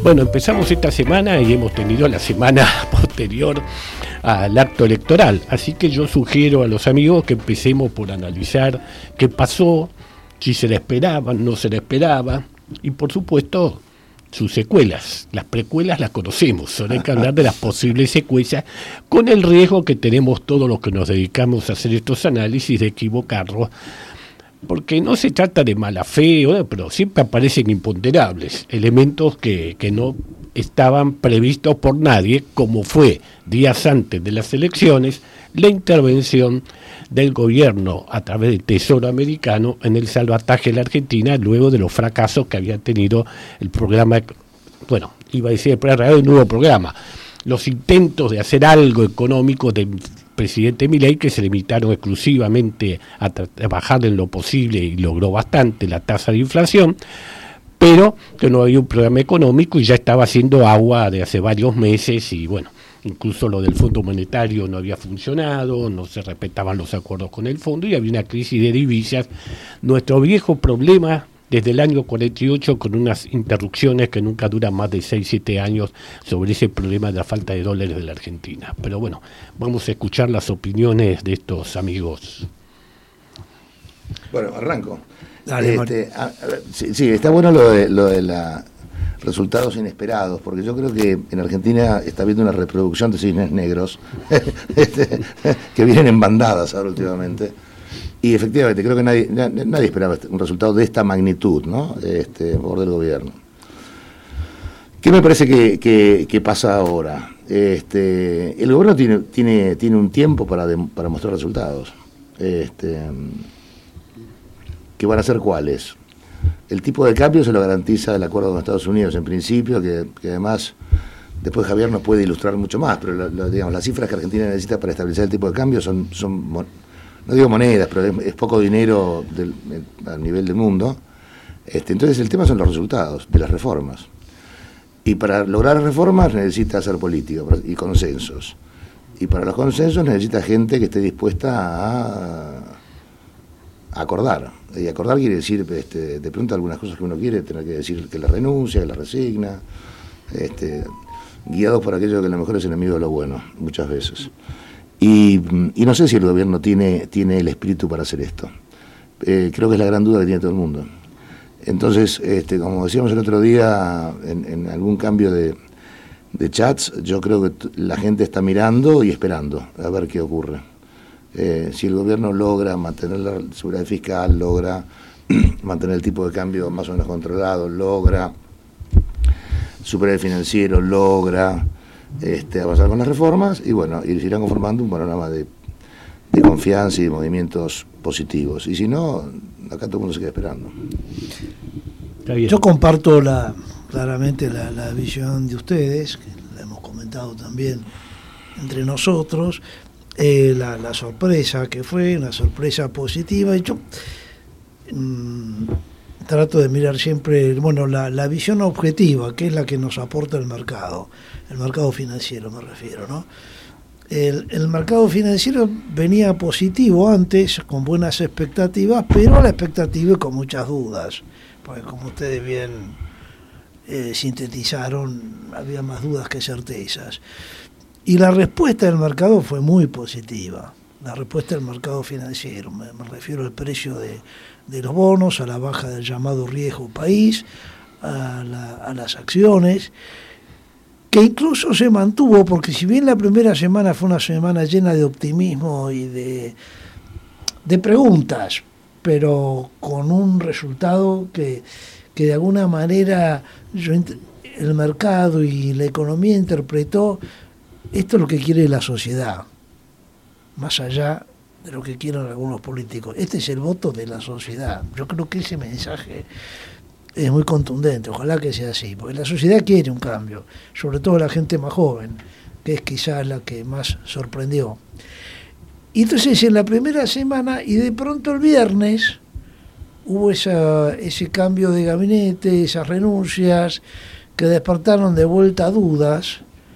Bueno, empezamos esta semana y hemos tenido la semana posterior al acto electoral, así que yo sugiero a los amigos que empecemos por analizar qué pasó, si se le esperaba, no se le esperaba, y por supuesto sus secuelas. Las precuelas las conocemos, solo hay que hablar de las posibles secuelas, con el riesgo que tenemos todos los que nos dedicamos a hacer estos análisis de equivocarnos, porque no se trata de mala fe, pero siempre aparecen imponderables, elementos que no estaban previstos por nadie, como fue días antes de las elecciones la intervención del gobierno a través del Tesoro americano en el salvataje de la Argentina luego de los fracasos que había tenido el programa, iba a decir el nuevo programa, los intentos de hacer algo económico del presidente Milei, que se limitaron exclusivamente a bajar en lo posible y logró bastante la tasa de inflación, pero que no había un programa económico y ya estaba haciendo agua de hace varios meses y incluso lo del Fondo Monetario no había funcionado, no se respetaban los acuerdos con el fondo y había una crisis de divisas. Nuestro viejo problema desde el año 48 con unas interrupciones que nunca duran más de 6-7 años sobre ese problema de la falta de dólares de la Argentina. Pero vamos a escuchar las opiniones de estos amigos. Bueno, arranco. Dale, sí, está bueno lo de los resultados inesperados, porque yo creo que en Argentina está habiendo una reproducción de cisnes negros que vienen en bandadas ahora últimamente. Y efectivamente, creo que nadie esperaba un resultado de esta magnitud, ¿no? Por del gobierno. ¿Qué me parece que pasa ahora? El gobierno tiene un tiempo para mostrar resultados. ¿Qué van a ser cuáles? El tipo de cambio se lo garantiza el acuerdo con Estados Unidos, en principio, que además después Javier nos puede ilustrar mucho más, pero digamos, las cifras que Argentina necesita para estabilizar el tipo de cambio son no digo monedas, pero es poco dinero a nivel del mundo. Entonces el tema son los resultados de las reformas. Y para lograr reformas necesita hacer política y consensos. Y para los consensos necesita gente que esté dispuesta a acordar. Y acordar quiere decir, de pronto algunas cosas que uno quiere, tener que decir que la renuncia, que la resigna, guiados por aquello que a lo mejor es enemigo de lo bueno, muchas veces. Y no sé si el gobierno tiene el espíritu para hacer esto. Creo que es la gran duda que tiene todo el mundo. Entonces, como decíamos el otro día, en algún cambio de chats, yo creo que la gente está mirando y esperando a ver qué ocurre. Si el gobierno logra mantener la seguridad fiscal, logra mantener el tipo de cambio más o menos controlado, logra superar el financiero, logra avanzar con las reformas y y se irán conformando un panorama de confianza y de movimientos positivos. Y si no, acá todo el mundo se queda esperando. Yo comparto claramente la visión de ustedes, que la hemos comentado también entre nosotros. La sorpresa que fue una sorpresa positiva, y yo trato de mirar siempre la visión objetiva, que es la que nos aporta el mercado financiero me refiero, ¿no? El mercado financiero venía positivo antes, con buenas expectativas, pero la expectativa con muchas dudas, porque como ustedes bien sintetizaron, había más dudas que certezas. Y la respuesta del mercado fue muy positiva, la respuesta del mercado financiero, me refiero al precio de los bonos, a la baja del llamado riesgo país, a las acciones, que incluso se mantuvo, porque si bien la primera semana fue una semana llena de optimismo y de preguntas, pero con un resultado que de alguna manera el mercado y la economía interpretó: esto es lo que quiere la sociedad, más allá de lo que quieran algunos políticos. Este es el voto de la sociedad. Yo creo que ese mensaje es muy contundente, ojalá que sea así, porque la sociedad quiere un cambio, sobre todo la gente más joven, que es quizás la que más sorprendió. Y entonces en la primera semana, y de pronto el viernes, hubo ese cambio de gabinete, esas renuncias, que despertaron de vuelta dudas.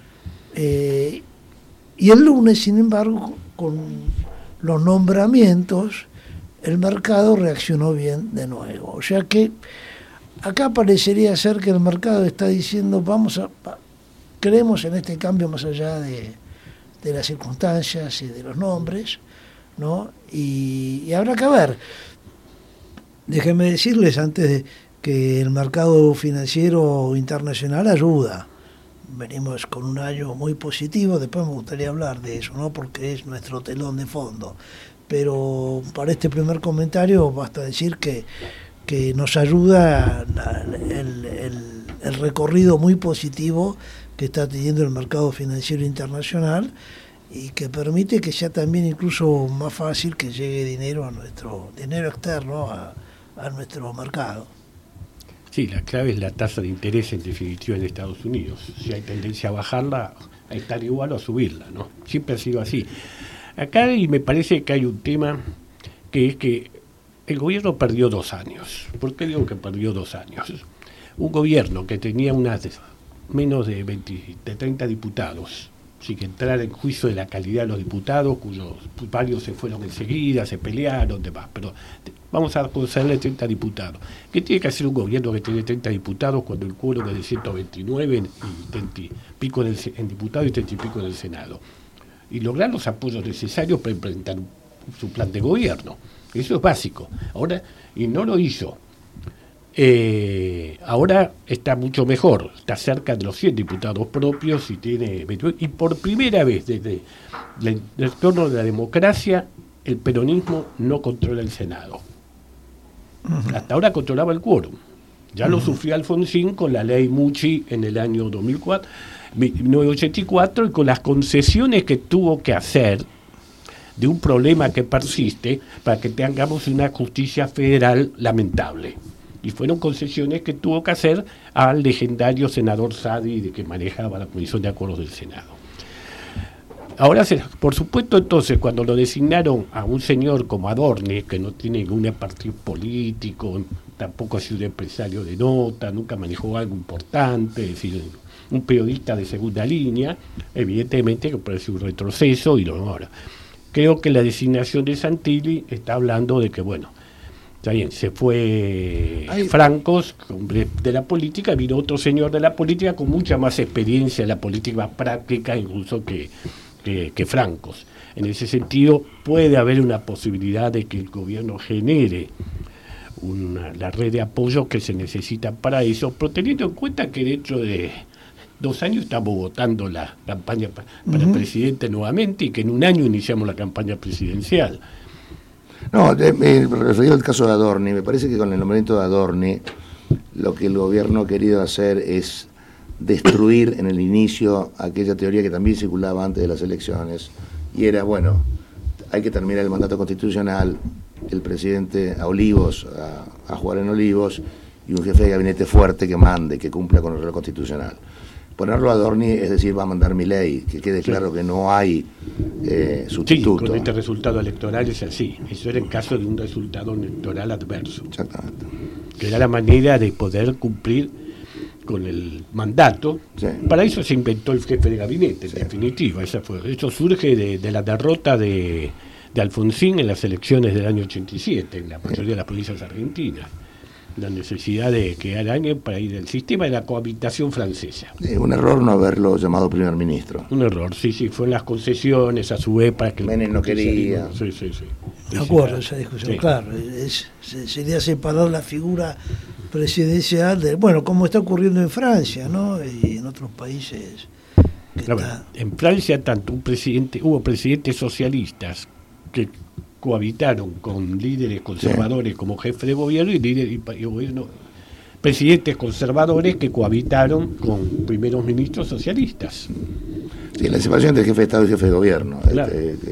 Y el lunes, sin embargo, con los nombramientos, el mercado reaccionó bien de nuevo. O sea que acá parecería ser que el mercado está diciendo creemos en este cambio más allá de las circunstancias y de los nombres, ¿no? Y habrá que ver. Déjenme decirles antes que el mercado financiero internacional ayuda. Venimos con un año muy positivo, después me gustaría hablar de eso, ¿no? Porque es nuestro telón de fondo. Pero para este primer comentario basta decir que nos ayuda el recorrido muy positivo que está teniendo el mercado financiero internacional y que permite que sea también incluso más fácil que llegue dinero dinero externo a nuestro mercado. Sí, la clave es la tasa de interés en definitiva en Estados Unidos. Si hay tendencia a bajarla, a estar igual o a subirla, ¿no? Siempre ha sido así. Acá y me parece que hay un tema que es que el gobierno perdió 2 años. ¿Por qué digo que perdió 2 años? Un gobierno que tenía menos de 30 diputados, sin que entrara en juicio de la calidad de los diputados, cuyos varios se fueron enseguida, se pelearon, demás, pero vamos a concederle 30 diputados. ¿Qué tiene que hacer un gobierno que tiene 30 diputados cuando el quórum es de 129 y 30 y pico en diputados y 30 y pico en el Senado? Y lograr los apoyos necesarios para implementar su plan de gobierno. Eso es básico. Ahora, y no lo hizo. Ahora está mucho mejor, está cerca de los 100 diputados propios y tiene 28, y por primera vez desde el retorno de la democracia el peronismo no controla el Senado. Hasta ahora controlaba el quórum. Ya lo sufrió Alfonsín con la ley Mucci en el año 1984 y con las concesiones que tuvo que hacer de un problema que persiste para que tengamos una justicia federal lamentable. Y fueron concesiones que tuvo que hacer al legendario senador Sadi, que manejaba la Comisión de Acuerdos del Senado. Ahora, por supuesto, entonces, cuando lo designaron a un señor como Adorni, que no tiene ningún partido político, tampoco ha sido un empresario de nota, nunca manejó algo importante, es decir, un periodista de segunda línea, evidentemente que parece un retroceso y lo ahora. Creo que la designación de Santilli está hablando de que, bueno, está bien, se fue Francos de la política, vino otro señor de la política con mucha más experiencia en la política práctica incluso que Francos. En ese sentido, puede haber una posibilidad de que el gobierno genere la red de apoyo que se necesita para eso, pero teniendo en cuenta que dentro de 2 años estamos votando la campaña para presidente nuevamente y que en 1 año iniciamos la campaña presidencial. No, me referido al caso de Adorni. Me parece que con el nombramiento de Adorni lo que el gobierno ha querido hacer es destruir en el inicio aquella teoría que también circulaba antes de las elecciones y era, bueno, hay que terminar el mandato constitucional, el presidente a Olivos, a jugar en Olivos y un jefe de gabinete fuerte que mande, que cumpla con el reloj constitucional. Ponerlo a Adorni es decir, va a mandar Milei, que quede claro que no hay sustituto. Sí, con este resultado electoral es así. Eso era en caso de un resultado electoral adverso. Exactamente. Que era la manera de poder cumplir con el mandato. Sí. Para eso se inventó el jefe de gabinete, en definitiva. Eso surge de la derrota de Alfonsín en las elecciones del año 87, en la mayoría de las provincias argentinas. La necesidad de crear alguien para ir al sistema de la cohabitación francesa. Un error no haberlo llamado primer ministro. Un error, sí, fue en las concesiones a su vez para que... Menem no quería. Sí. De acuerdo, esa discusión, sí. Claro, sería separar la figura presidencial de, bueno, como está ocurriendo en Francia, ¿no? Y en otros países. En Francia hubo presidentes socialistas que cohabitaron con líderes conservadores como jefe de gobierno y presidentes conservadores que cohabitaron con primeros ministros socialistas. Sí, la separación entre jefe de Estado y jefe de gobierno. Claro.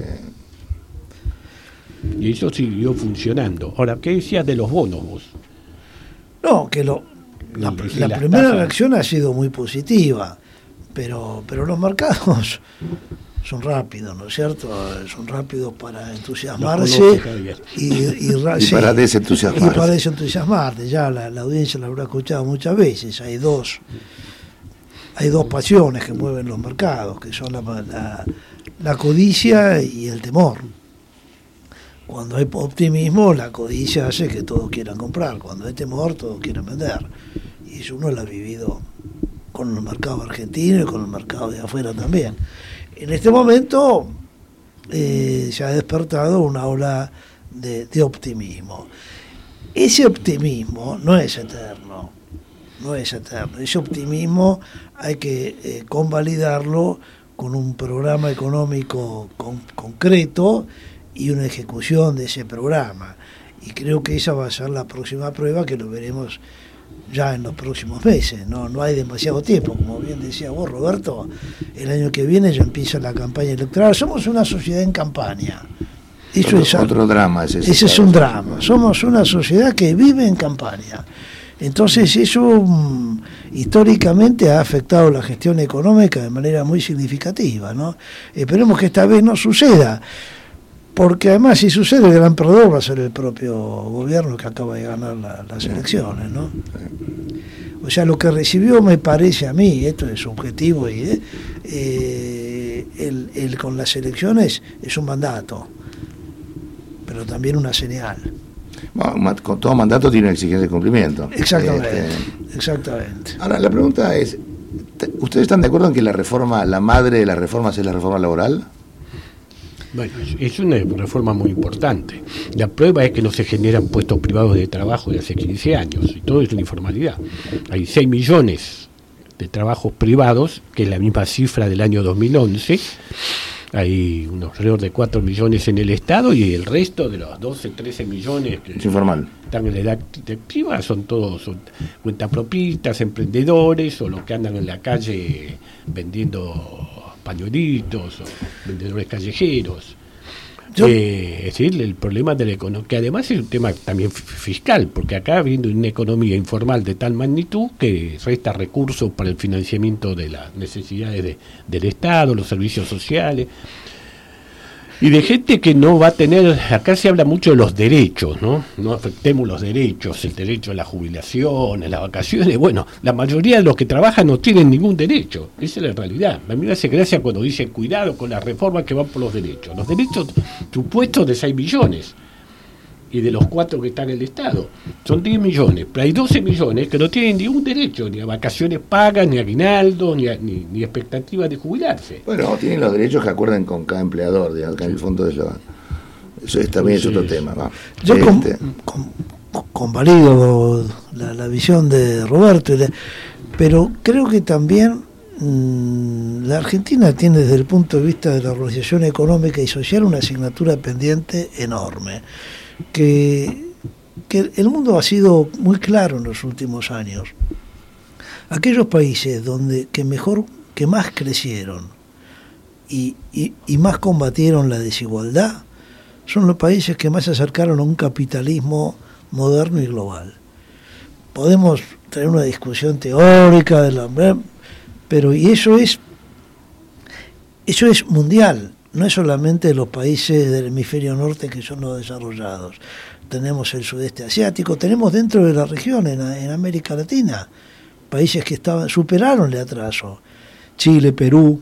Y eso siguió funcionando. Ahora, ¿qué decías de los bonos vos? No, que la primera reacción ha sido muy positiva, pero los mercados son rápidos, ¿no es cierto? Son rápidos para entusiasmarse y para desentusiasmarse. Y para desentusiasmarte. Ya la audiencia lo habrá escuchado muchas veces. Hay dos pasiones que mueven los mercados, que son la codicia y el temor. Cuando hay optimismo, la codicia hace que todos quieran comprar. Cuando hay temor, todos quieren vender. Y eso uno lo ha vivido con el mercado argentino y con el mercado de afuera también. En este momento se ha despertado una ola de optimismo. Ese optimismo no es eterno. Ese optimismo hay que convalidarlo con un programa económico concreto y una ejecución de ese programa. Y creo que esa va a ser la próxima prueba, que lo veremos ya en los próximos meses. No hay demasiado tiempo, como bien decía vos, Roberto. El año que viene ya empieza la campaña electoral. Somos una sociedad en campaña. Eso es otro drama. Ese es un drama. Somos una sociedad que vive en campaña. Entonces eso históricamente ha afectado la gestión económica de manera muy significativa, ¿no? Esperemos que esta vez no suceda, porque además si sucede, el gran perdedor va a ser el propio gobierno que acaba de ganar las elecciones, ¿no? O sea, lo que recibió, me parece a mí, esto es subjetivo, y con las elecciones es un mandato, pero también una señal. Bueno, con todo mandato tiene una exigencia de cumplimiento. Exactamente. Ahora, la pregunta es, ¿ustedes están de acuerdo en que la madre de las reformas es la reforma laboral? Bueno, es una reforma muy importante. La prueba es que no se generan puestos privados de trabajo de hace 15 años, y todo es una informalidad. Hay 6 millones de trabajos privados, que es la misma cifra del año 2011. Hay alrededor de 4 millones en el Estado, y el resto de los 12, 13 millones que es informal. Están en la edad activa son cuentapropistas, emprendedores, o los que andan en la calle vendiendo pañuelitos, o vendedores callejeros. Es decir, el problema de la economía, que además es un tema también fiscal, porque acá habiendo una economía informal de tal magnitud que resta recursos para el financiamiento de las necesidades del Estado, los servicios sociales, y de gente que no va a tener. Acá se habla mucho de los derechos, ¿no? No afectemos los derechos, el derecho a la jubilación, a las vacaciones. Bueno, la mayoría de los que trabajan no tienen ningún derecho. Esa es la realidad. A mí me hace gracia cuando dicen cuidado con las reformas que van por los derechos. Los derechos supuestos de 6 millones, y de los 4 que están en el Estado son 10 millones, pero hay 12 millones que no tienen ningún derecho, ni a vacaciones pagas, ni a aguinaldo, ni expectativa de jubilarse. Bueno, tienen los derechos que acuerden con cada empleador, digamos, que en el fondo eso también es otro tema, ¿no? Yo convalido la visión de Roberto, pero creo que también la Argentina tiene, desde el punto de vista de la organización económica y social, una asignatura pendiente enorme. Que el mundo ha sido muy claro en los últimos años. Aquellos países que más crecieron y más combatieron la desigualdad son los países que más se acercaron a un capitalismo moderno y global. Podemos tener una discusión teórica de pero eso es mundial. No es solamente los países del hemisferio norte que son los desarrollados. Tenemos el sudeste asiático, tenemos dentro de la región, en América Latina, países que superaron el atraso. Chile, Perú,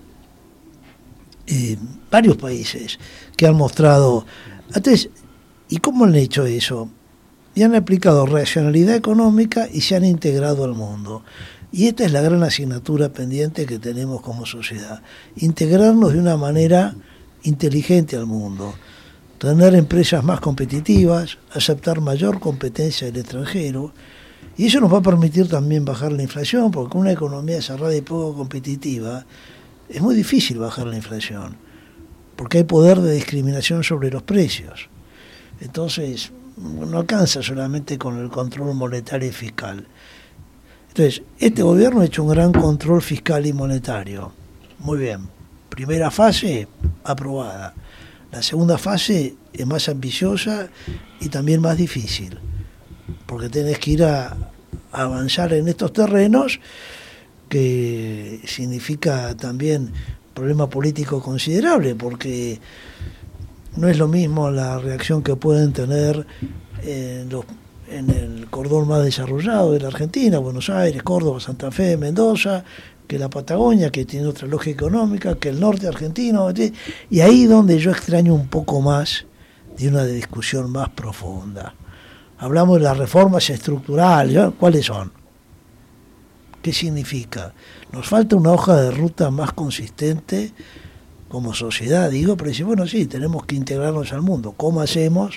varios países que han mostrado. Entonces, ¿y cómo han hecho eso? Y han aplicado racionalidad económica y se han integrado al mundo. Y esta es la gran asignatura pendiente que tenemos como sociedad. Integrarnos de una manera inteligente al mundo, tener empresas más competitivas, aceptar mayor competencia del extranjero, y eso nos va a permitir también bajar la inflación, porque con una economía cerrada y poco competitiva es muy difícil bajar la inflación, porque hay poder de discriminación sobre los precios. Entonces no alcanza solamente con el control monetario y fiscal. Entonces, este gobierno ha hecho un gran control fiscal y monetario. Muy bien. Primera fase, aprobada. La segunda fase es más ambiciosa y también más difícil, porque tenés que ir a avanzar en estos terrenos, que significa también problema político considerable, porque no es lo mismo la reacción que pueden tener en el cordón más desarrollado de la Argentina, Buenos Aires, Córdoba, Santa Fe, Mendoza, que la Patagonia, que tiene otra lógica económica, que el norte argentino, y ahí donde yo extraño un poco más de una discusión más profunda. Hablamos de las reformas estructurales, ¿no? ¿Cuáles son? ¿Qué significa? Nos falta una hoja de ruta más consistente como sociedad, digo, pero dice, bueno, sí, tenemos que integrarnos al mundo. ¿Cómo hacemos?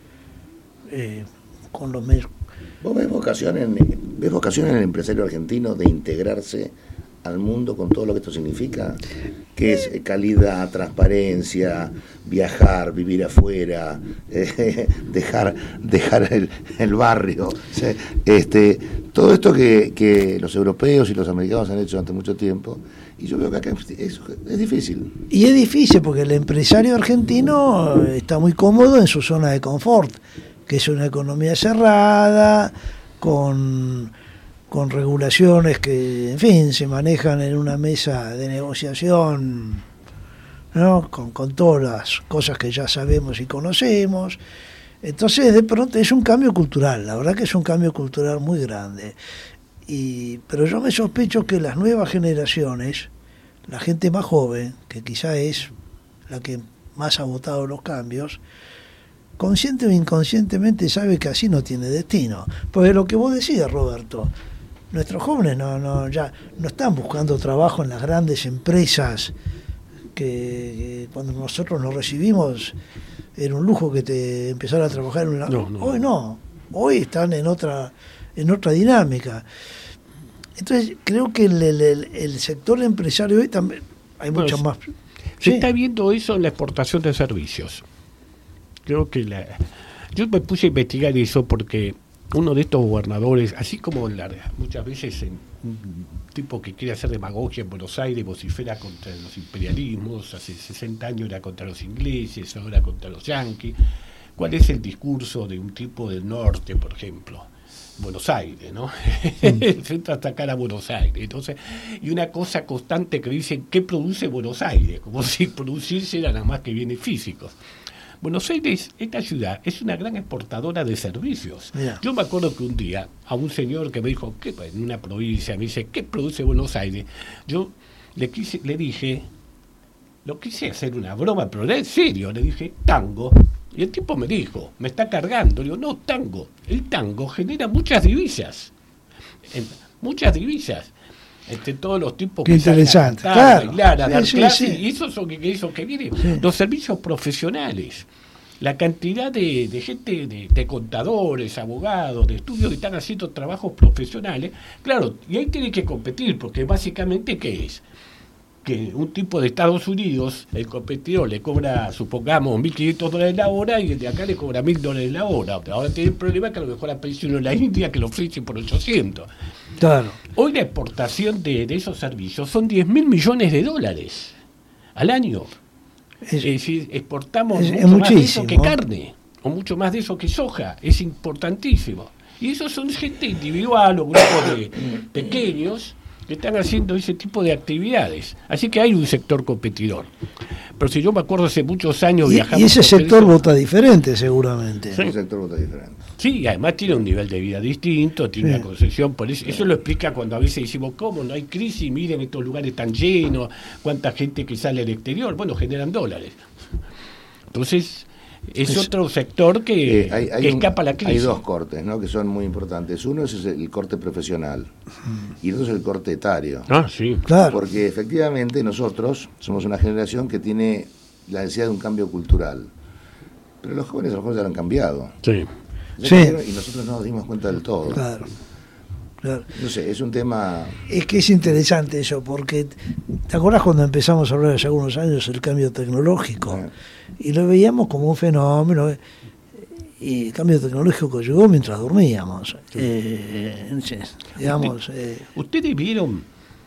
Con los medios. ¿Vos ves vocación en el empresario argentino de integrarse al mundo con todo lo que esto significa? Que es calidad, transparencia, viajar, vivir afuera, dejar el barrio. Todo esto que los europeos y los americanos han hecho durante mucho tiempo, y yo veo que acá es difícil. Y es difícil porque el empresario argentino está muy cómodo en su zona de confort, que es una economía cerrada, con regulaciones que, en fin, se manejan en una mesa de negociación, ¿no? Con todas las cosas que ya sabemos y conocemos. Entonces, de pronto, es un cambio cultural, la verdad que es un cambio cultural muy grande. Pero yo me sospecho que las nuevas generaciones, la gente más joven, que quizá es la que más ha votado los cambios, consciente o inconscientemente sabe que así no tiene destino. Porque lo que vos decías, Roberto, nuestros jóvenes ya no están buscando trabajo en las grandes empresas que cuando nosotros nos recibimos era un lujo que te empezara a trabajar en una... Hoy no, hoy están en otra dinámica. Entonces creo que el sector empresario hoy también hay mucho más. Se está viendo eso en la exportación de servicios. Creo que yo me puse a investigar eso porque uno de estos gobernadores, así como muchas veces un tipo que quiere hacer demagogia en Buenos Aires, vocifera contra los imperialismos, hace 60 años era contra los ingleses, ahora contra los yanquis. ¿Cuál es el discurso de un tipo del norte, por ejemplo? Buenos Aires, ¿no? Intenta atacar a Buenos Aires. Entonces, y una cosa constante que dicen, ¿qué produce Buenos Aires? Como si producirse era nada más que bienes físicos. Buenos Aires, esta ciudad, es una gran exportadora de servicios. Yeah. Yo me acuerdo que un día a un señor que me dijo, ¿qué, en una provincia, me dice, ¿qué produce Buenos Aires? Yo le dije, lo quise hacer una broma, pero era en serio, le dije, tango. Y el tipo me dijo, me está cargando. Le digo, no, tango. El tango genera muchas divisas. Entre todos los tipos que interesante, salen a cantar, claro, bailar, a dar clases, sí. Y eso es lo que viene. Sí. Los servicios profesionales, la cantidad de gente, de contadores, abogados, de estudios que están haciendo trabajos profesionales, claro, y ahí tienen que competir, porque básicamente, ¿qué es? Que un tipo de Estados Unidos, el competidor le cobra, supongamos, $1.500 la hora y el de acá le cobra $1.000 la hora. Ahora tiene el problema que a lo mejor aparece uno en la India que lo ofrece por 800. Claro. Hoy la exportación de esos servicios son $10.000 millones al año. Es decir, exportamos mucho más de eso que carne, o mucho más de eso que soja. Es importantísimo. Y esos son gente individual o grupos de pequeños que están haciendo ese tipo de actividades. Así que hay un sector competidor. Pero si yo me acuerdo hace muchos años viajando... Y ese sector vota diferente, seguramente. Sí, ese sector vota diferente. Sí, además tiene un nivel de vida distinto, tiene una concesión, por eso lo explica cuando a veces decimos, ¿cómo? No hay crisis, miren estos lugares tan llenos, cuánta gente que sale al exterior, bueno, generan dólares. Entonces, es otro sector que escapa a la crisis. Hay dos cortes, ¿no?, que son muy importantes. Uno es el corte profesional y el otro es el corte etario. Ah, sí. Claro. Porque efectivamente nosotros somos una generación que tiene la necesidad de un cambio cultural. Pero los jóvenes a lo mejor ya lo han cambiado. Sí. Y nosotros no nos dimos cuenta del todo. Claro. No sé, es un tema... Es que es interesante eso, porque ¿te acuerdas cuando empezamos a hablar hace algunos años del cambio tecnológico? Y lo veíamos como un fenómeno, y el cambio tecnológico llegó mientras dormíamos. Digamos... ¿Ustedes vieron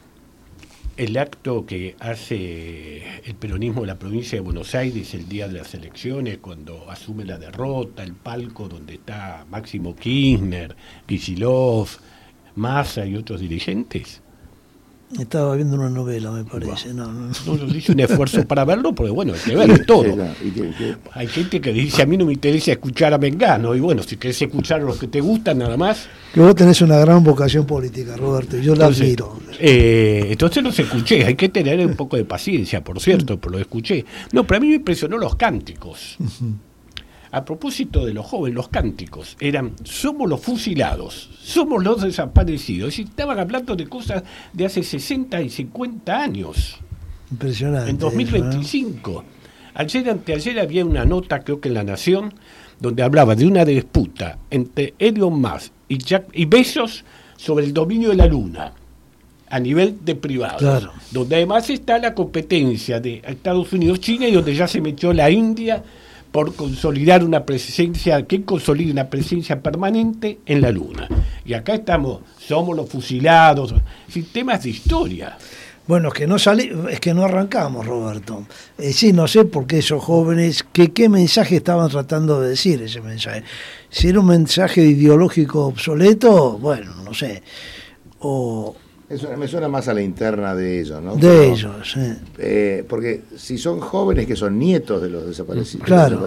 el acto que hace el peronismo de la provincia de Buenos Aires el día de las elecciones, cuando asume la derrota, el palco donde está Máximo Kirchner, Kicillof, Massa y otros dirigentes? Estaba viendo una novela, me parece. No hice un esfuerzo para verlo, porque bueno, hay que ver todo. Hay gente que dice, a mí no me interesa escuchar a Mengano, y bueno, si querés escuchar a los que te gustan nada más... Que vos tenés una gran vocación política, Roberto, y yo la admiro. Entonces los escuché, hay que tener un poco de paciencia, por cierto, pero lo escuché. No, pero a mí me impresionó los cánticos. a propósito de los jóvenes, los cánticos, eran: somos los fusilados, somos los desaparecidos. Y estaban hablando de cosas de hace 60 y 50 años. Impresionante. En 2025. Ayer, anteayer, había una nota, creo que en La Nación, donde hablaba de una disputa entre Elon Musk y Bezos sobre el dominio de la Luna a nivel de privados, claro, donde además está la competencia de Estados Unidos, China, y donde ya se metió la India por consolidar una presencia, que consolide una presencia permanente en la Luna. Y acá estamos, somos los fusilados, sistemas de historia. Bueno, es que no arrancamos, Roberto. Sí, no sé por qué esos jóvenes, qué mensaje estaban tratando de decir ese mensaje. Si era un mensaje ideológico obsoleto, bueno, no sé. Eso me suena más a la interna de ellos, ¿no? De ellos, sí. Porque si son jóvenes que son nietos de los desaparecidos. Claro.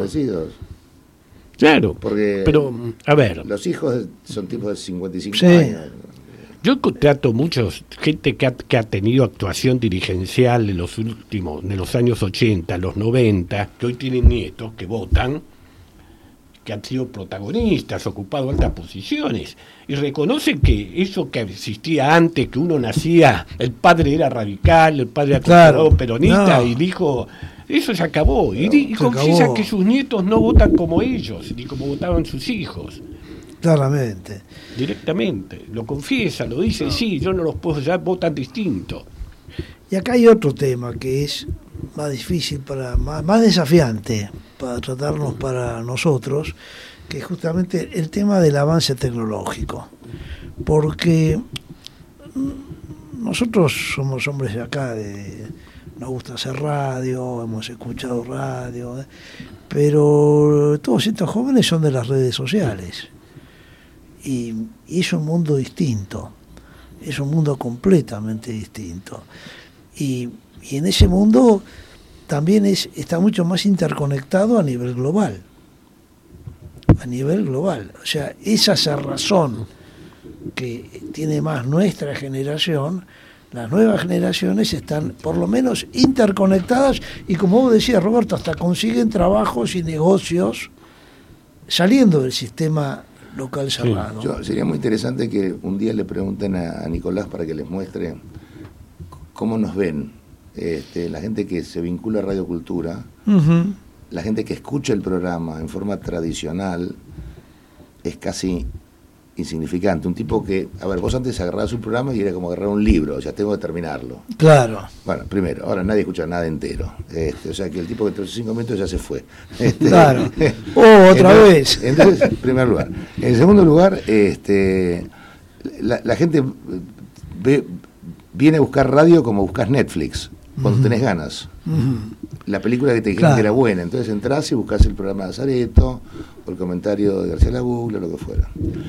Claro, porque pero, a ver, los hijos son tipos de 55 sí. años. Yo trato muchos, gente que ha tenido actuación dirigencial en los años 80, los 90, que hoy tienen nietos, que votan, que han sido protagonistas, ocupado altas posiciones, y reconocen que eso que existía antes, que uno nacía, el padre era radical, el padre era considerado peronista, no, y el hijo, eso se acabó, y confiesan que sus nietos no votan como ellos, ni como votaban sus hijos. Claramente. Directamente, lo confiesa, lo dice, sí, yo no los puedo, ya votan distinto. Y acá hay otro tema que es más difícil, más desafiante para tratarnos para nosotros, que es justamente el tema del avance tecnológico. Porque nosotros somos hombres de acá, nos gusta hacer radio, hemos escuchado radio, pero todos estos jóvenes son de las redes sociales. Y es un mundo distinto, es un mundo completamente distinto. Y en ese mundo también está mucho más interconectado a nivel global. A nivel global. O sea, esa cerrazón que tiene más nuestra generación, las nuevas generaciones están por lo menos interconectadas y, como vos decías, Roberto, hasta consiguen trabajos y negocios saliendo del sistema local cerrado. Sí. Sería muy interesante que un día le pregunten a Nicolás para que les muestre cómo nos ven la gente que se vincula a Radio Cultura, uh-huh, la gente que escucha el programa en forma tradicional es casi insignificante. Un tipo que, a ver, vos antes agarrabas un programa y era como agarrar un libro, o sea, tengo que terminarlo. Claro. Bueno, primero, ahora nadie escucha nada entero. O sea, que el tipo que entre 5 minutos ya se fue. Claro. Otra vez. Entonces, en primer lugar. En segundo lugar, la gente viene a buscar radio como buscas Netflix, cuando uh-huh, tenés ganas. Uh-huh. La película que te dijeron, claro, que era buena, entonces entras y buscas el programa de Azaretto, o el comentario de García Laguglia, lo que fuera.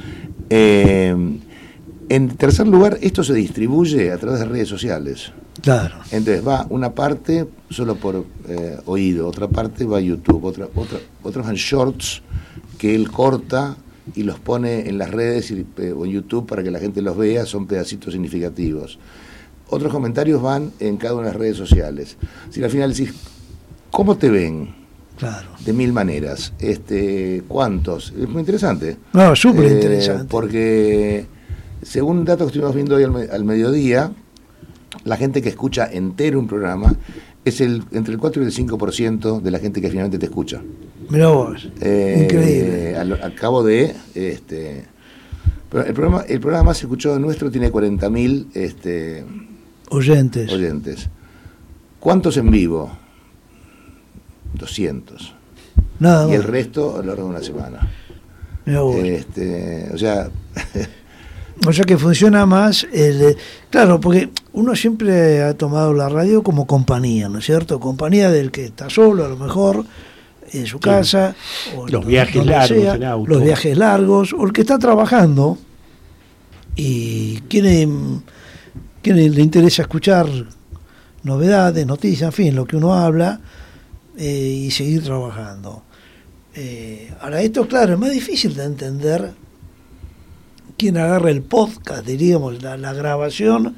En tercer lugar, esto se distribuye a través de redes sociales. Claro. Entonces va una parte solo por oído, otra parte va a YouTube, otros van shorts que él corta y los pone en las redes o en YouTube para que la gente los vea, son pedacitos significativos. Otros comentarios van en cada una de las redes sociales. Si al final decís, ¿cómo te ven? Claro. De 1000 maneras. ¿Cuántos? Es muy interesante. No, súper interesante. Porque según un dato que estuvimos viendo hoy al mediodía, la gente que escucha entero un programa es entre el 4 y el 5% de la gente que finalmente te escucha. Mirá vos, increíble. Al cabo de... pero el programa más escuchado nuestro tiene 40.000 oyentes. ¿Cuántos en vivo? 200. Nada más. Y el resto a lo largo de una semana. Mirá vos. O sea... O sea que funciona más, claro, porque uno siempre ha tomado la radio como compañía, ¿no es cierto? Compañía del que está solo, a lo mejor, en su casa, o los viajes largos en auto. Los viajes largos, o el que está trabajando y quiere le interesa escuchar novedades, noticias, en fin, lo que uno habla, y seguir trabajando. Ahora, esto, claro, es más difícil de entender. Quien agarra el podcast, diríamos, la grabación,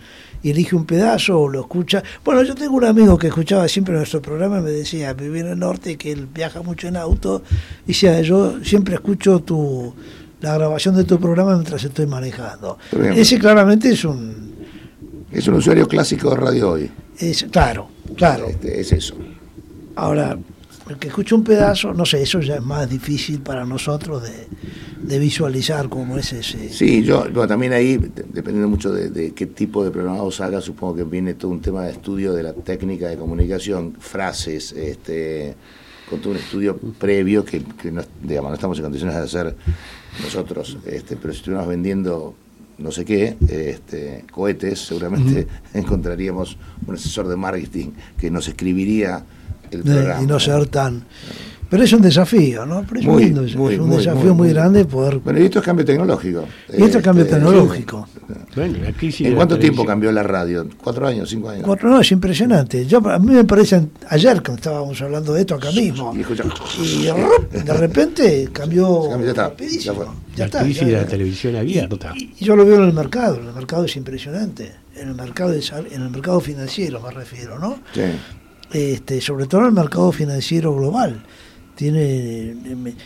y elige un pedazo o lo escucha. Bueno, yo tengo un amigo que escuchaba siempre nuestro programa y me decía, vivía en el norte, que él viaja mucho en auto, y decía, yo siempre escucho la grabación de tu programa mientras estoy manejando. Ese claramente es un usuario clásico de Radio Hoy. Claro. Es eso. Ahora, el que escucha un pedazo, no sé, eso ya es más difícil para nosotros de visualizar cómo es ese. Sí, bueno, también ahí, dependiendo mucho de qué tipo de programados haga, supongo que viene todo un tema de estudio de la técnica de comunicación, frases, con todo un estudio previo que no, digamos, no estamos en condiciones de hacer nosotros, pero si estuviéramos vendiendo no sé qué, cohetes, seguramente encontraríamos un asesor de marketing que nos escribiría el programa. Y no ser tan... Pero es un desafío, ¿no? Pero es un desafío muy grande poder... Bueno, y esto es cambio tecnológico. Y esto es cambio tecnológico. Bueno, aquí sí. ¿En cuánto tiempo cambió la radio? ¿4 años, 5 años? 4 años, es impresionante. A mí me parece, ayer que estábamos hablando de esto acá mismo, y de repente cambió rapidísimo. Ya está. La crisis de la televisión abierta. Y yo lo veo en el mercado es impresionante. En el mercado financiero me refiero, ¿no? Sí. Sobre todo en el mercado financiero global. Tiene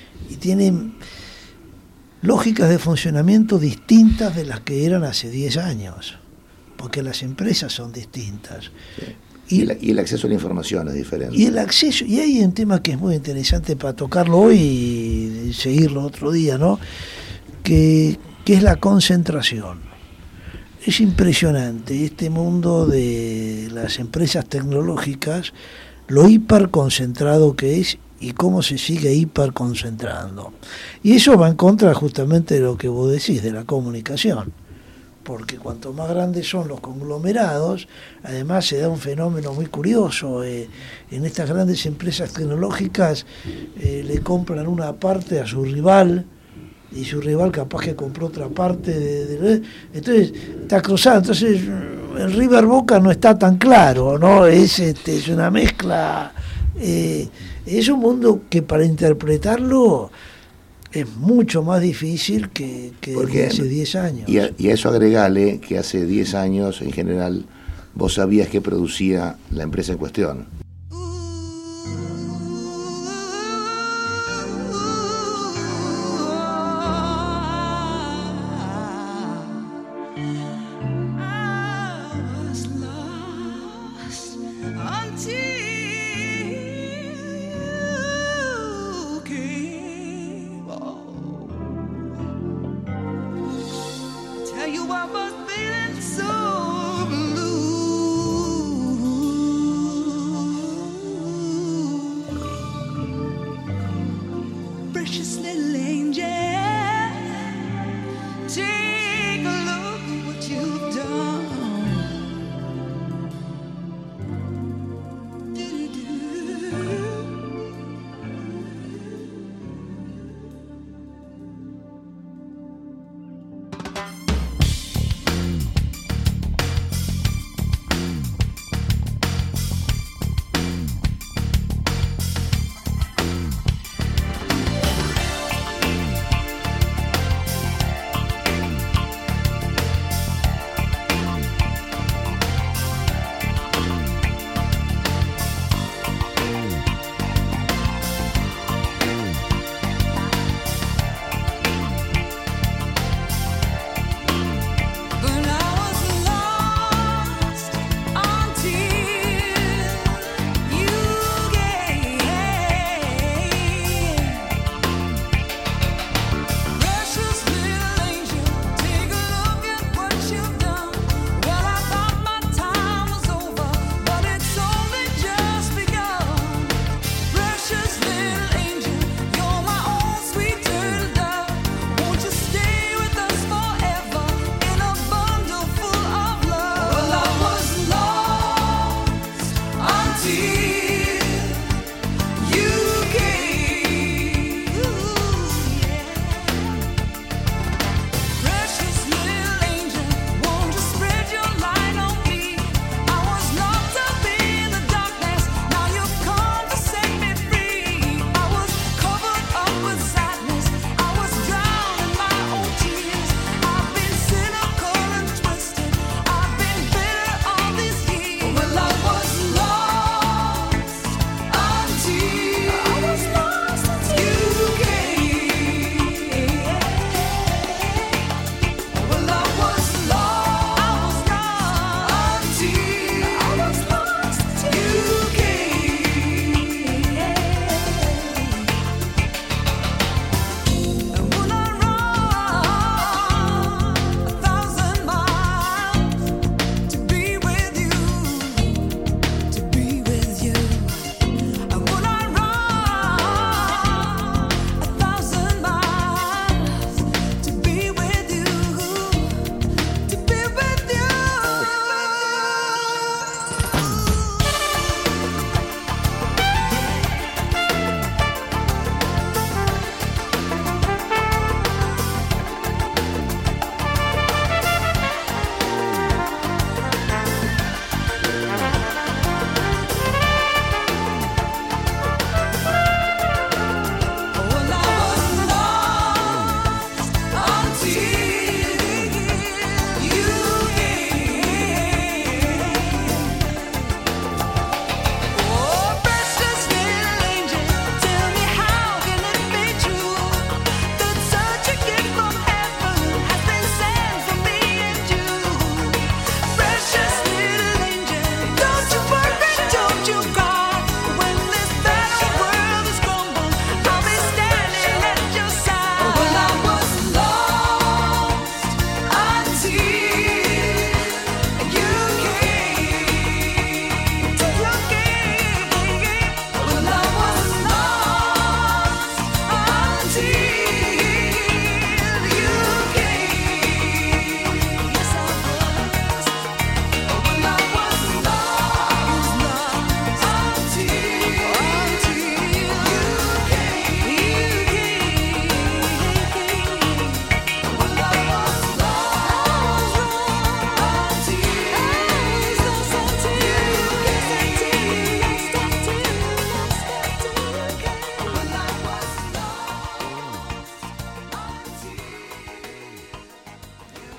lógicas de funcionamiento distintas de las que eran hace 10 años, porque las empresas son distintas. Sí. Y el acceso a la información es diferente. Y hay un tema que es muy interesante para tocarlo hoy y seguirlo otro día, ¿no? Que es la concentración. Es impresionante este mundo de las empresas tecnológicas, lo hiperconcentrado que es y cómo se sigue hiperconcentrando. Y eso va en contra justamente de lo que vos decís, de la comunicación. Porque cuanto más grandes son los conglomerados, además se da un fenómeno muy curioso. En estas grandes empresas tecnológicas le compran una parte a su rival, y su rival capaz que compró otra parte entonces está cruzado. Entonces el River Boca no está tan claro, ¿no? Es una mezcla. Es un mundo que para interpretarlo es mucho más difícil que hace 10 años. Y a eso agregale que hace 10 años, en general, vos sabías qué producía la empresa en cuestión.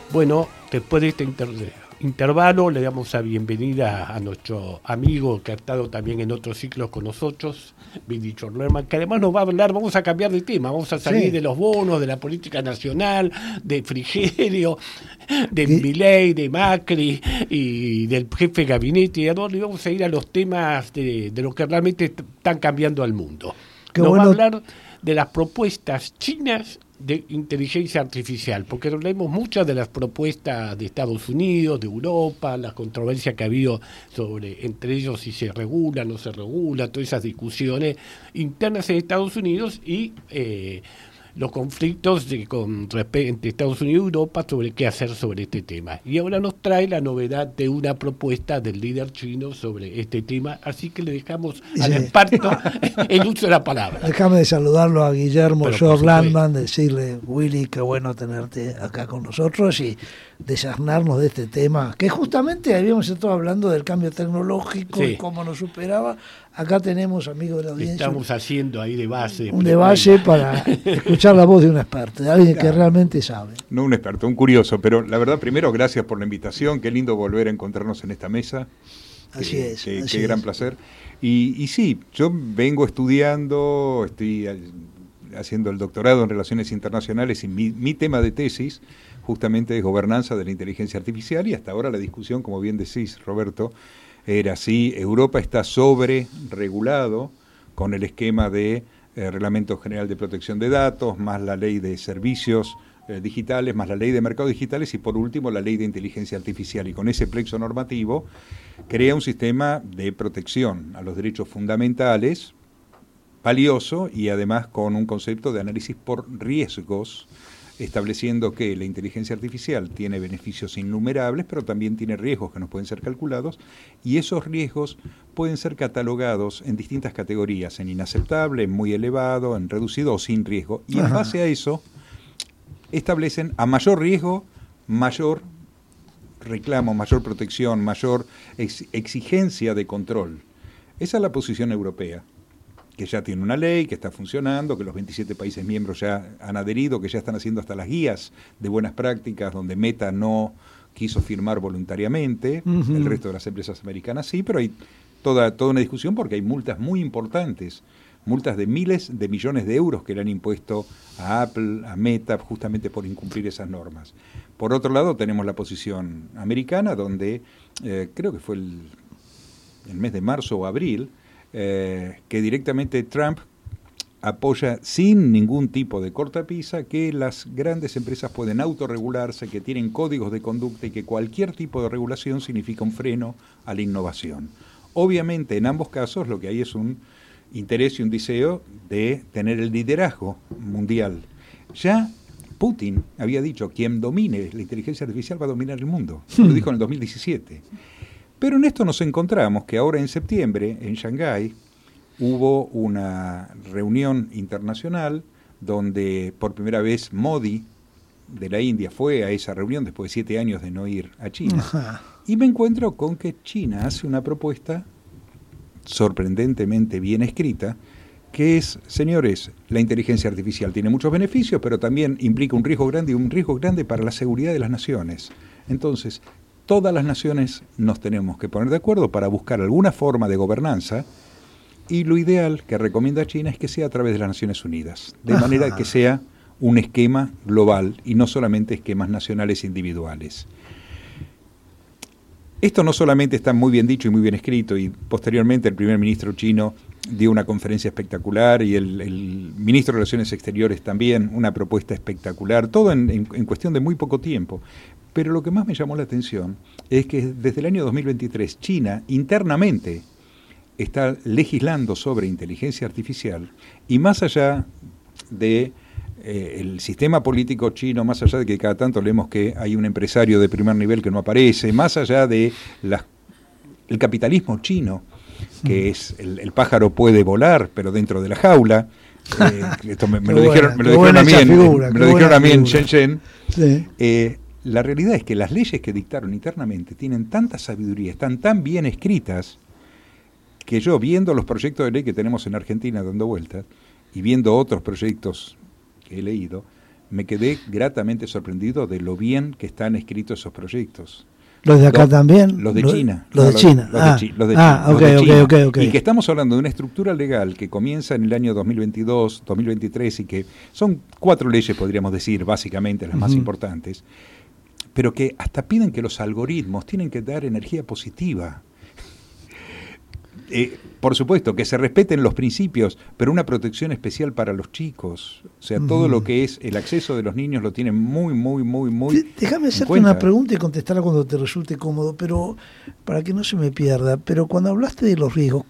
Bueno, después de este intervalo le damos la bienvenida a nuestro amigo que ha estado también en otros ciclos con nosotros, Billy Chorlerman, que además nos va a hablar, vamos a cambiar de tema, vamos a salir de los bonos, de la política nacional, de Frigerio, de Milei, de Macri y del jefe de gabinete, y vamos a ir a los temas de lo que realmente están cambiando al mundo. Nos va a hablar de las propuestas chinas de inteligencia artificial, porque leemos muchas de las propuestas de Estados Unidos, de Europa, la controversia que ha habido sobre, entre ellos, si se regula, no se regula, todas esas discusiones internas en Estados Unidos y los conflictos entre Estados Unidos y Europa sobre qué hacer sobre este tema. Y ahora nos trae la novedad de una propuesta del líder chino sobre este tema, así que le dejamos al experto el uso de la palabra. Déjame de saludarlo a Guillermo Landman, decirle, Willy, qué bueno tenerte acá con nosotros y desasnarnos de este tema, que justamente habíamos estado hablando del cambio tecnológico y cómo nos superaba. Acá tenemos, amigos de la audiencia, estamos haciendo ahí de base. Un de base para escuchar la voz de un experto, de alguien que realmente sabe. No un experto, un curioso, pero la verdad, primero, gracias por la invitación, qué lindo volver a encontrarnos en esta mesa. Así es. Qué gran placer. Y sí, yo vengo estudiando, estoy haciendo el doctorado en Relaciones Internacionales y mi tema de tesis justamente es gobernanza de la inteligencia artificial y hasta ahora la discusión, como bien decís, Roberto, era si Europa está sobre regulado con el esquema de Reglamento General de Protección de Datos, más la ley de servicios digitales, más la ley de mercados digitales y por último la ley de inteligencia artificial. Y con ese plexo normativo crea un sistema de protección a los derechos fundamentales valioso y además con un concepto de análisis por riesgos, estableciendo que la inteligencia artificial tiene beneficios innumerables, pero también tiene riesgos que no pueden ser calculados, y esos riesgos pueden ser catalogados en distintas categorías, en inaceptable, en muy elevado, en reducido o sin riesgo, y en base a eso establecen a mayor riesgo, mayor reclamo, mayor protección, mayor exigencia de control. Esa es la posición europea, que ya tiene una ley, que está funcionando, que los 27 países miembros ya han adherido, que ya están haciendo hasta las guías de buenas prácticas, donde Meta no quiso firmar voluntariamente, el resto de las empresas americanas sí, pero hay toda una discusión porque hay multas muy importantes, multas de miles de millones de euros que le han impuesto a Apple, a Meta, justamente por incumplir esas normas. Por otro lado, tenemos la posición americana, donde creo que fue el mes de marzo o abril, que directamente Trump apoya sin ningún tipo de cortapisa que las grandes empresas pueden autorregularse, que tienen códigos de conducta y que cualquier tipo de regulación significa un freno a la innovación. Obviamente, en ambos casos lo que hay es un interés y un deseo de tener el liderazgo mundial. Ya Putin había dicho, quien domine la inteligencia artificial va a dominar el mundo. Lo dijo en el 2017. Pero en esto nos encontramos que ahora en septiembre, en Shanghái, hubo una reunión internacional donde por primera vez Modi de la India fue a esa reunión después de 7 años de no ir a China. Y me encuentro con que China hace una propuesta sorprendentemente bien escrita, que es, señores, la inteligencia artificial tiene muchos beneficios, pero también implica un riesgo grande y un riesgo grande para la seguridad de las naciones. Entonces, todas las naciones nos tenemos que poner de acuerdo para buscar alguna forma de gobernanza y lo ideal que recomienda China es que sea a través de las Naciones Unidas, de manera que sea un esquema global y no solamente esquemas nacionales individuales. Esto no solamente está muy bien dicho y muy bien escrito, y posteriormente el primer ministro chino dio una conferencia espectacular y el ministro de Relaciones Exteriores también, una propuesta espectacular, todo en cuestión de muy poco tiempo. Pero lo que más me llamó la atención es que desde el año 2023 China internamente está legislando sobre inteligencia artificial y más allá de el sistema político chino, más allá de que cada tanto leemos que hay un empresario de primer nivel que no aparece, más allá de el capitalismo chino, que es el pájaro puede volar, pero dentro de la jaula. Esto me lo dijeron a mí en Shenzhen. Sí. La realidad es que las leyes que dictaron internamente tienen tanta sabiduría, están tan bien escritas, que yo, viendo los proyectos de ley que tenemos en Argentina dando vueltas, y viendo otros proyectos que he leído, me quedé gratamente sorprendido de lo bien que están escritos esos proyectos. ¿Los de acá también? Los de China. Los de China. Los de China. Ok. Y que estamos hablando de una estructura legal que comienza en el año 2022, 2023, y que son 4 leyes, podríamos decir, básicamente las más importantes, pero que hasta piden que los algoritmos tienen que dar energía positiva. Por supuesto, que se respeten los principios, pero una protección especial para los chicos. O sea, todo lo que es el acceso de los niños lo tienen muy Déjame hacerte una pregunta y contestarla cuando te resulte cómodo, pero para que no se me pierda. Pero cuando hablaste de los riesgos,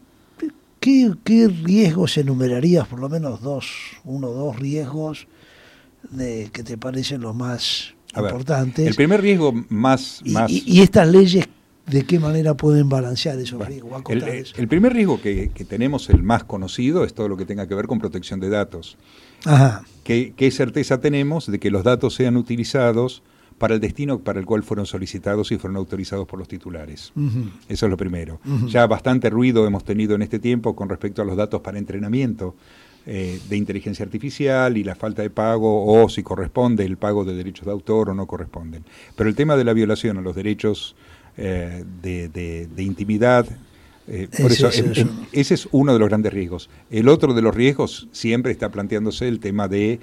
¿qué riesgos enumerarías? Por lo menos 1 o 2 riesgos que te parecen los más importantes. El primer riesgo y estas leyes, ¿de qué manera pueden balancear esos riesgos? El primer riesgo que tenemos, el más conocido, es todo lo que tenga que ver con protección de datos. Ajá. ¿Qué certeza tenemos de que los datos sean utilizados para el destino para el cual fueron solicitados y fueron autorizados por los titulares? Eso es lo primero. Ya bastante ruido hemos tenido en este tiempo con respecto a los datos para entrenamiento de inteligencia artificial y la falta de pago, o si corresponde el pago de derechos de autor o no corresponden. Pero el tema de la violación a los derechos de intimidad, por eso ese es uno de los grandes riesgos. El otro de los riesgos siempre está planteándose el tema de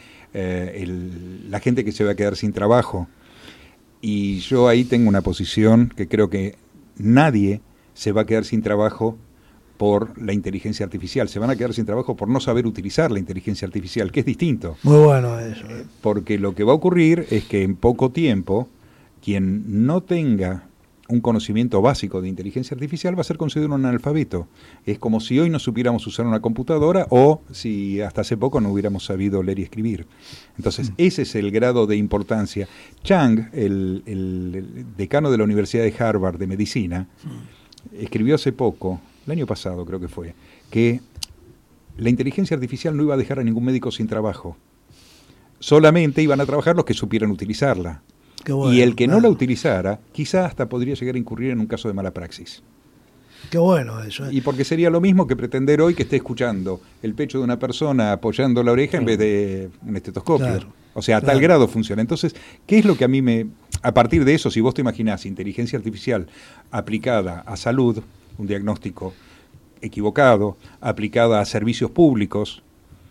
la gente que se va a quedar sin trabajo, y yo ahí tengo una posición que creo que nadie se va a quedar sin trabajo por la inteligencia artificial, se van a quedar sin trabajo por no saber utilizar la inteligencia artificial, que es distinto. Muy bueno eso. Porque lo que va a ocurrir es que en poco tiempo quien no tenga un conocimiento básico de inteligencia artificial va a ser considerado un analfabeto. Es como si hoy no supiéramos usar una computadora, o si hasta hace poco no hubiéramos sabido leer y escribir. Entonces, ese es el grado de importancia. Chang, el decano de la Universidad de Harvard de Medicina, escribió hace poco, el año pasado creo que fue, que la inteligencia artificial no iba a dejar a ningún médico sin trabajo. Solamente iban a trabajar los que supieran utilizarla. Bueno, y el que no la utilizara, quizá hasta podría llegar a incurrir en un caso de mala praxis. Qué bueno eso. Y porque sería lo mismo que pretender hoy que esté escuchando el pecho de una persona apoyando la oreja en vez de un estetoscopio. Claro, o sea, a tal grado funciona. Entonces, ¿qué es lo que a mí a partir de eso, si vos te imaginás inteligencia artificial aplicada a salud, un diagnóstico equivocado, aplicada a servicios públicos,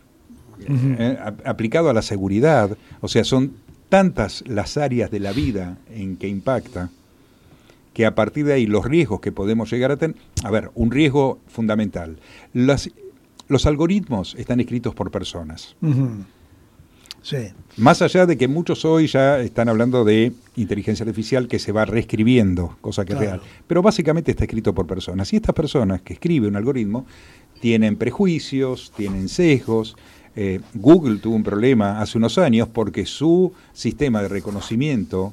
aplicado a la seguridad, o sea, son tantas las áreas de la vida en que impacta, que a partir de ahí los riesgos que podemos llegar a tener... A ver, un riesgo fundamental. Los algoritmos están escritos por personas. Sí. Más allá de que muchos hoy ya están hablando de inteligencia artificial que se va reescribiendo, cosa que es real. Pero básicamente está escrito por personas. Y estas personas que escriben un algoritmo tienen prejuicios, tienen sesgos. Google tuvo un problema hace unos años porque su sistema de reconocimiento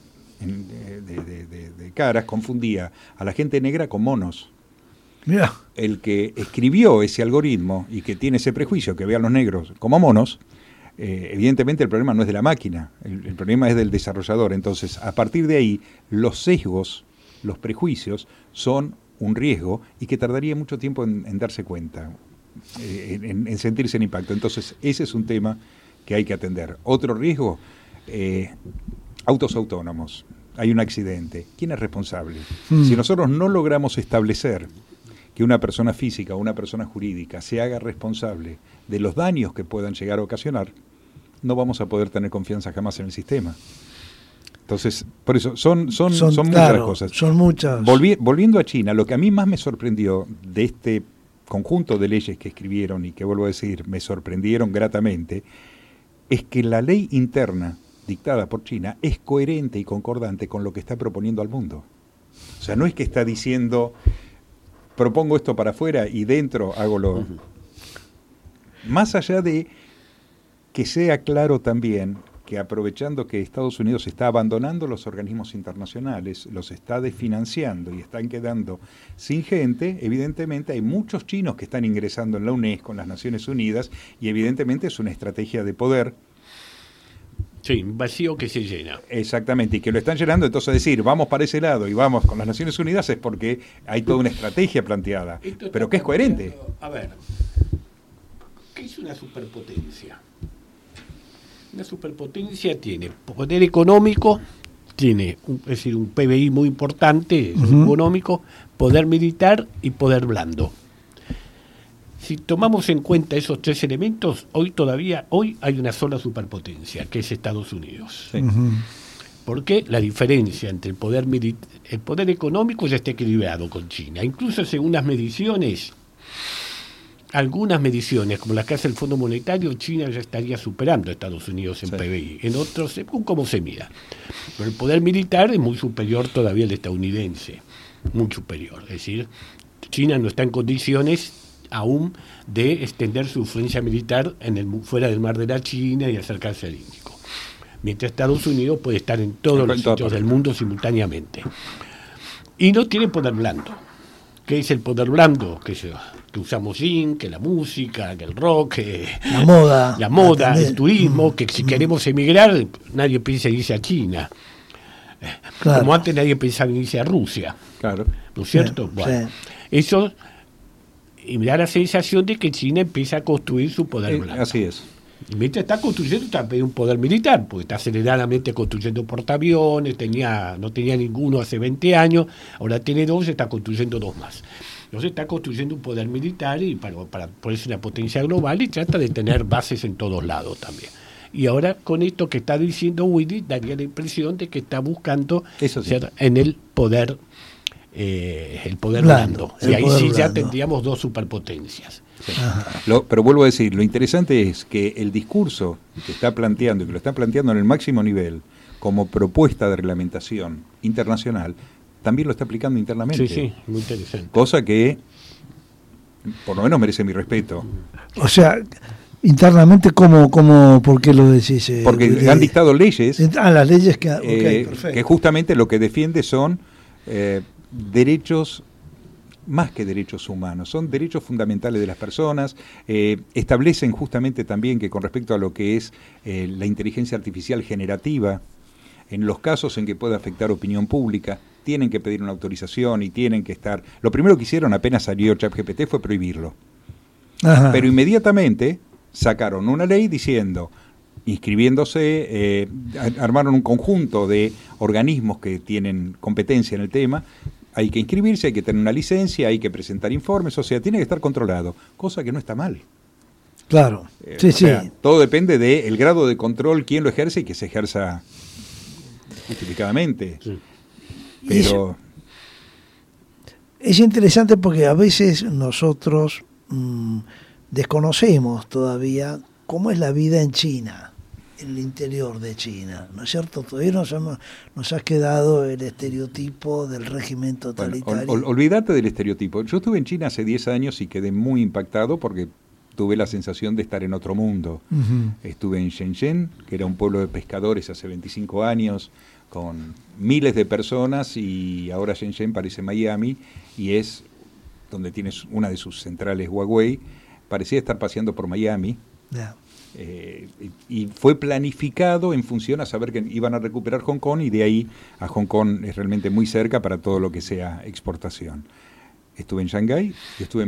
de caras confundía a la gente negra con monos. Mirá. El que escribió ese algoritmo y que tiene ese prejuicio que ve a los negros como monos, evidentemente el problema no es de la máquina, el problema es del desarrollador. Entonces, a partir de ahí, los sesgos, los prejuicios son un riesgo y que tardaría mucho tiempo en darse cuenta. En sentirse en impacto. Entonces, ese es un tema que hay que atender. Otro riesgo, autos autónomos. Hay un accidente. ¿Quién es responsable? Si nosotros no logramos establecer que una persona física o una persona jurídica se haga responsable de los daños que puedan llegar a ocasionar, no vamos a poder tener confianza jamás en el sistema. Entonces, por eso, son muchas cosas. Son muchas. Volviendo a China, lo que a mí más me sorprendió de este conjunto de leyes que escribieron y que, vuelvo a decir, me sorprendieron gratamente, es que la ley interna dictada por China es coherente y concordante con lo que está proponiendo al mundo. O sea, no es que está diciendo, propongo esto para afuera y dentro hago lo... Más allá de que sea claro también que, aprovechando que Estados Unidos está abandonando los organismos internacionales, los está desfinanciando y están quedando sin gente, evidentemente hay muchos chinos que están ingresando en la UNESCO, en las Naciones Unidas, y evidentemente es una estrategia de poder. Sí, un vacío que se llena. Exactamente, y que lo están llenando. Entonces, decir, vamos para ese lado y vamos con las Naciones Unidas es porque hay toda una estrategia planteada, pero que es coherente. A ver, ¿qué es una superpotencia? Una superpotencia tiene poder económico, tiene es decir, un PBI muy importante, económico, poder militar y poder blando. Si tomamos en cuenta esos tres elementos, hoy hay una sola superpotencia, que es Estados Unidos. Sí. Porque la diferencia entre el poder económico ya está equilibrado con China. Incluso según las mediciones, algunas mediciones, como las que hace el Fondo Monetario, China ya estaría superando a Estados Unidos en PBI, en otros, según cómo se mida. Pero el poder militar es muy superior todavía al estadounidense, muy superior. Es decir, China no está en condiciones aún de extender su influencia militar fuera del mar de la China y acercarse al Índico. Mientras Estados Unidos puede estar en todos los sitios del mundo simultáneamente. Y no tiene poder blando. ¿Qué es el poder blando? Que usamos zinc, que la música, que el rock, que la moda, el turismo, que si queremos emigrar, nadie piensa en irse a China. Claro. Como antes nadie pensaba en irse a Rusia. Claro. ¿No es cierto? Sí, bueno, sí. Eso me da la sensación de que China empieza a construir su poder blando. Así es. Y mientras está construyendo también un poder militar, porque está aceleradamente construyendo portaaviones, no tenía ninguno hace 20 años, ahora tiene 2, está construyendo 2 más. Entonces está construyendo un poder militar y para ponerse una potencia global y trata de tener bases en todos lados también. Y ahora con esto que está diciendo Willy, daría la impresión de que está buscando ser en el poder blando. Y ahí sí ya tendríamos 2 superpotencias. Sí. Pero vuelvo a decir, lo interesante es que el discurso que está planteando y que lo está planteando en el máximo nivel como propuesta de reglamentación internacional, también lo está aplicando internamente. Sí, muy interesante. Cosa que por lo menos merece mi respeto. O sea, internamente, ¿por qué lo decís? Porque han dictado leyes. Las leyes que justamente lo que defiende son derechos, más que derechos humanos, son derechos fundamentales de las personas, establecen justamente también que con respecto a lo que es la inteligencia artificial generativa, en los casos en que pueda afectar opinión pública, tienen que pedir una autorización y tienen que estar... Lo primero que hicieron apenas salió ChatGPT fue prohibirlo. Ajá. Pero inmediatamente sacaron una ley diciendo, inscribiéndose, armaron un conjunto de organismos que tienen competencia en el tema. Hay que inscribirse, hay que tener una licencia, hay que presentar informes, o sea, tiene que estar controlado, cosa que no está mal. Claro, sí. Todo depende del grado de control, quién lo ejerce y que se ejerza justificadamente. Sí. Pero es interesante porque a veces nosotros desconocemos todavía cómo es la vida en China, en el interior de China, ¿no es cierto? Todavía nos ha quedado el estereotipo del régimen totalitario. Bueno, olvídate del estereotipo. Yo estuve en China hace 10 años y quedé muy impactado porque tuve la sensación de estar en otro mundo. Uh-huh. Estuve en Shenzhen, que era un pueblo de pescadores hace 25 años, con miles de personas, y ahora Shenzhen parece Miami, y es donde tienes una de sus centrales Huawei. Parecía estar paseando por Miami. Yeah. Y fue planificado en función a saber que iban a recuperar Hong Kong, y de ahí a Hong Kong es realmente muy cerca para todo lo que sea exportación. Estuve en Shanghái y estuve en